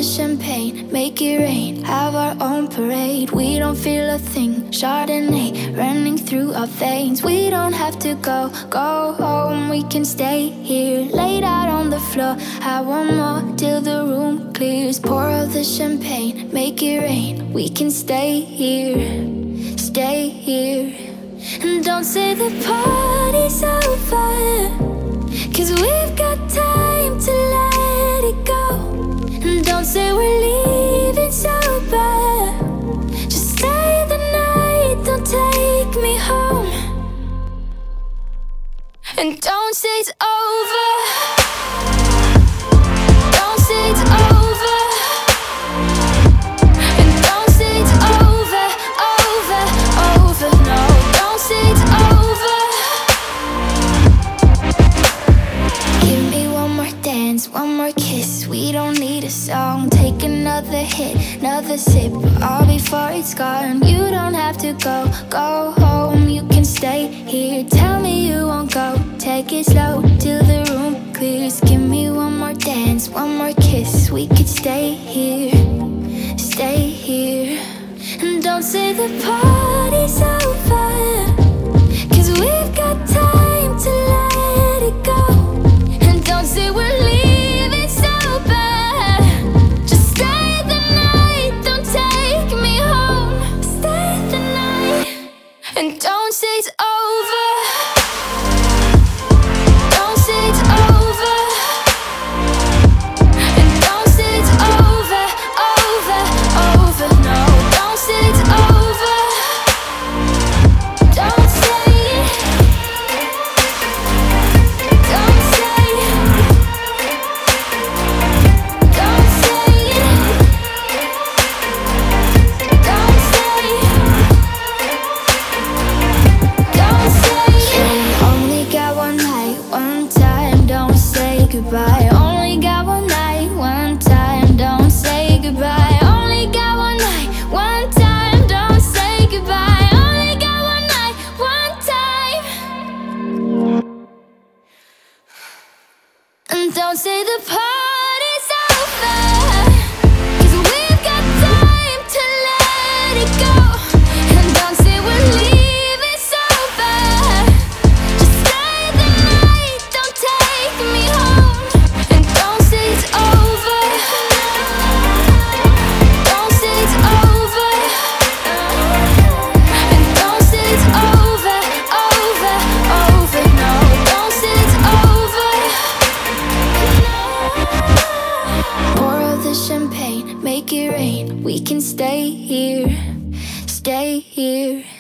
champagne, make it rain, have our own parade. We don't feel a thing, Chardonnay running through our veins. We don't have to go home, we can stay here, laid out on the floor. Have one more till the room clears. Pour out the champagne, make it rain, we can stay here, stay here. And don't say the party's over, 'cause we've got time to let it go. And don't say we're leaving sober, just stay the night, don't take me home. And don't say it's over, don't say it's over. And don't say it's over, over, over, no. Don't say it's over. Give me one more dance, one more kiss. We don't need a song, take another hit, another sip, all before it's gone. You don't have to go home, you can stay here. Tell me you won't go, take it slow till the room clears. Give me one more dance, one more kiss. We could stay here, stay here. And don't say the party's over, 'cause we've got time to let it go. And don't say we're leaving sober, just stay the night, don't take me home. Stay the night. And don't say it's over, don't say it's over. And don't say it's over, over, over, no. Don't say it's over, don't say it, don't say it, don't say it, don't say it, don't say it. Only got one night, one time, don't say goodbye. Only got one night, one time, don't say goodbye. Only got one night, one time, don't say goodbye. Only got one night, one time. And don't say the party's over, 'cause we've got time to let it go. And don't say we're leaving sober, just stay the night, don't take me home. And don't say it's over, don't say it's over. And don't say it's over, over, over, no. Don't say it's over, no. Pour out the champagne, make it rain, we can stay here, stay here.